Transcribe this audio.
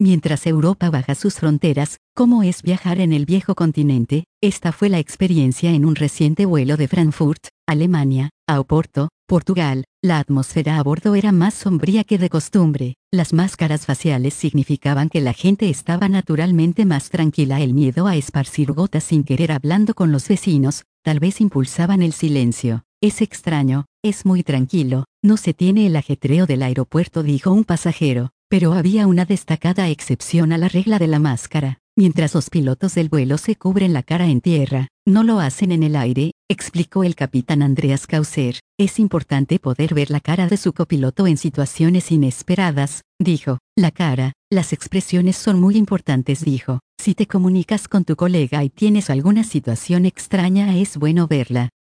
Mientras Europa baja sus fronteras, ¿cómo es viajar en el viejo continente? Esta fue la experiencia en un reciente vuelo de Frankfurt, Alemania, a Oporto, Portugal. La atmósfera a bordo era más sombría que de costumbre. Las máscaras faciales significaban que la gente estaba naturalmente más tranquila. El miedo a esparcir gotas sin querer hablando con los vecinos, tal vez impulsaban el silencio. Es extraño, es muy tranquilo, no se tiene el ajetreo del aeropuerto, dijo un pasajero. Pero había una destacada excepción a la regla de la máscara. Mientras los pilotos del vuelo se cubren la cara en tierra, no lo hacen en el aire, explicó el capitán Andreas Kauser. Es importante poder ver la cara de su copiloto en situaciones inesperadas, dijo. La cara, las expresiones son muy importantes, dijo. Si te comunicas con tu colega y tienes alguna situación extraña, es bueno verla.